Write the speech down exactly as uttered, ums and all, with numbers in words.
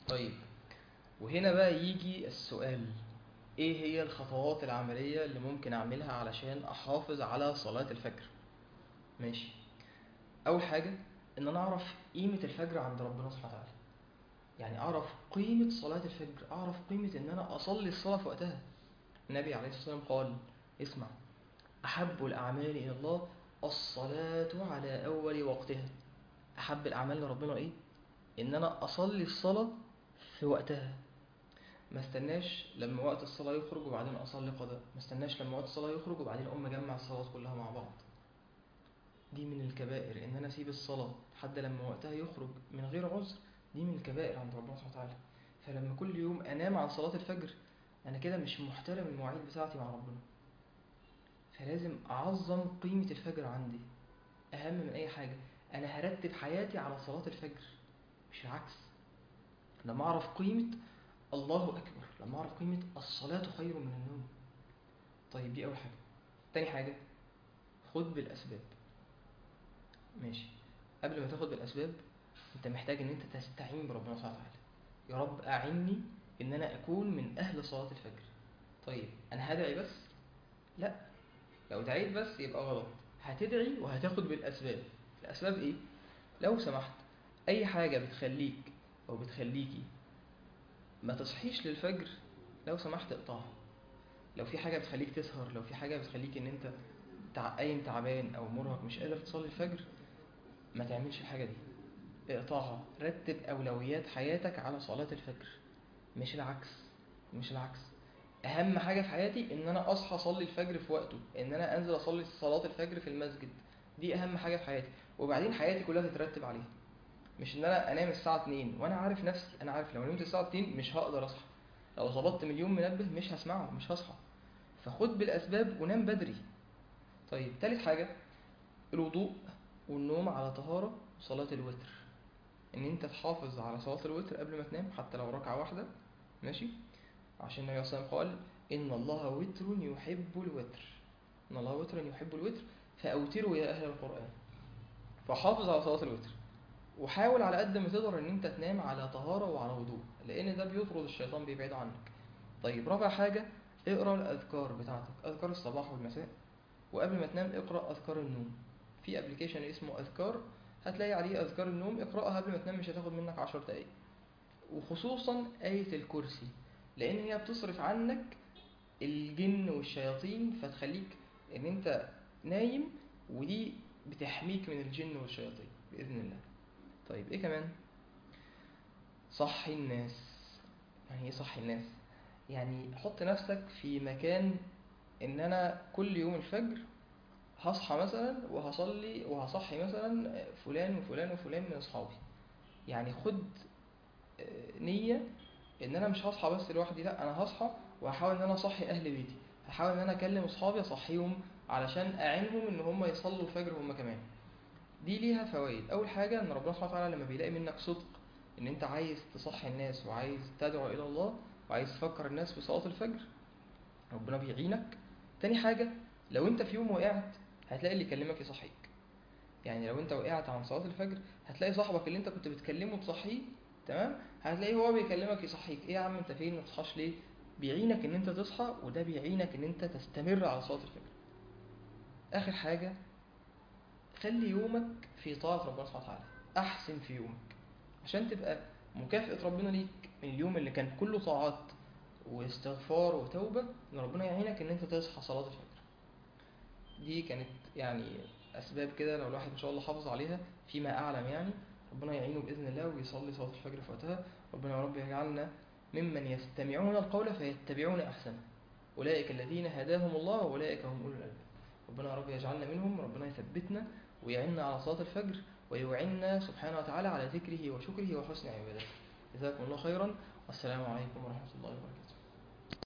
طيب، وهنا بقى يجي السؤال: ايه هي الخطوات العملية اللي ممكن اعملها علشان احافظ على صلاة الفجر؟ ماشي. اول حاجة ان انا اعرف قيمة الفجر عند ربنا سبحانه وتعالى. يعني اعرف قيمة صلاة الفجر، اعرف قيمة ان انا اصلي الصلاة في وقتها. النبي عليه الصلاة والسلام قال: اسمع، احب الاعمال الى الله الصلاة على اول وقتها. احب الاعمال لربنا ايه؟ ان انا اصلي الصلاة في وقتها. ما استناش لما وقت الصلاة يخرج وبعدين اصلي قضاء، ما استناش لما وقت الصلاة يخرج وبعدين اقوم اجمع الصلوات كلها مع بعض. دي من الكبائر، ان انا اسيب الصلاة لحد لما وقتها يخرج من غير عذر. دي من الكبائر عند ربنا سبحانه وتعالى. فلما كل يوم انام عن صلاة الفجر، انا كده مش محترم المواعيد بتاعتي مع ربنا. فلازم اعظم قيمة الفجر عندي، اهم من اي حاجة. انا هرتب حياتي على صلاة الفجر، مش العكس. لما اعرف قيمة الله اكبر، لما اعرف قيمة الصلاة خير من النوم. طيب، دي اول حاجة. تاني حاجة، خد بالاسباب. ماشي. قبل ما تاخد بالاسباب، انت محتاج ان انت تستعين بربنا سبحانه وتعالى. يا رب اعني ان انا اكون من اهل صلاة الفجر. طيب، انا هدعي بس؟ لا. لو دعيت بس يبقى غلط. هتدعي وهتاخد بالاسباب. الاسباب ايه؟ لو سمحت، اي حاجة بتخليك او بتخليكي ما تصحيش للفجر، لو سمحت اقطعها. لو في حاجة بتخليك تسهر، لو في حاجة بتخليك ان انت تع- قايم تعبان او مرهق مش قادر تصلي الفجر، ما تعملش الحاجة دي. اقطعها. رتب اولويات حياتك على صلاة الفجر، مش العكس. مش العكس. اهم حاجة في حياتي ان انا اصحى اصلي الفجر في وقته، ان انا انزل اصلي صلاة الفجر في المسجد. دي اهم حاجة في حياتي، وبعدين حياتي كلها تترتب عليها. مش ان انا انام الساعة اتنين وانا عارف نفسي، انا عارف لو نمت الساعة اتنين مش هقدر اصحى. لو ظبطت مليون منبه مش هسمعه، مش هصحى. فخد بالاسباب ونام بدري. طيب، تالت حاجة، الوضوء والنوم على طهارة وصلاة الوتر. ان انت تحافظ على صلاة الوتر قبل ما تنام، حتى لو ركعة واحدة. ماشي. عشان النبي صلى الله عليه وسلم قال: ان الله وتر يحب الوتر. ان الله وتر يحب الوتر فاوتروا يا اهل القرآن. فحافظ على صلاة الوتر، وحاول على قد ما تقدر ان انت تنام على طهارة وعلى وضوء، لان ده بيطرد الشيطان، بيبعد عنك. طيب، رابع حاجة، اقرأ الأذكار بتاعتك، أذكار الصباح والمساء. وقبل ما تنام اقرأ أذكار النوم. في ابلكيشن اسمه أذكار، هتلاقي عليه أذكار النوم، اقرأها قبل ما تنام، مش هتاخد منك عشر دقايق. وخصوصا آية الكرسي، لأن هي بتصرف عنك الجن والشياطين، فتخليك ان انت نايم، ودي بتحميك من الجن والشياطين بإذن الله. طيب، ايه كمان؟ صحي الناس. يعني ايه صحي الناس؟ يعني حط نفسك في مكان ان انا كل يوم الفجر هصحى مثلا وهصلي وهصحي مثلا فلان وفلان وفلان من اصحابي. يعني خد آه، نية ان انا مش هصحى بس لوحدي، لا، انا هصحى وهحاول ان انا اصحي اهل بيتي. هحاول ان انا اكلم اصحابي اصحيهم علشان اعينهم ان هم يصلوا الفجر هم كمان. دي ليها فوائد. اول حاجة، ان ربنا سبحانه وتعالى لما بيلاقي منك صدق ان انت عايز تصحي الناس وعايز تدعو الى الله وعايز تفكر الناس في صلاة الفجر، ربنا بيعينك. تاني حاجة، لو انت في يوم وقعت هتلاقي اللي يكلمك يصحيك. يعني لو انت وقعت عن صلاة الفجر، هتلاقي صاحبك اللي انت كنت بتكلمه تصحيه، تمام، هتلاقيه هو بيكلمك يصحيك: ايه يا عم انت فين، ما تصحاش ليه؟ بيعينك ان انت تصحى، وده بيعينك ان انت تستمر على صلاة الفجر. اخر حاجة، خلي يومك في طاعة ربنا سبحانه وتعالى. احسن في يومك عشان تبقى مكافأة ربنا ليك من اليوم اللي كان كله طاعات واستغفار وتوبة، ان ربنا يعينك ان انت تصحى صلاة الفجر. دي كانت يعني أسباب كده، لو الواحد إن شاء الله حافظ عليها فيما أعلم، يعني ربنا يعينه بإذن الله ويصلي صلاة الفجر في وقتها. ربنا يا رب يجعلنا ممن يستمعون القول فيتبعون أحسنه. أولئك الذين هداهم الله وأولئك هم أولو الألباب. ربنا يا رب يجعلنا منهم، ربنا يثبتنا ويعيننا على صلاة الفجر، ويعيننا سبحانه وتعالى على ذكره وشكره وحسن عبادته. جزاكم الله خيرا، والسلام عليكم ورحمة الله وبركاته.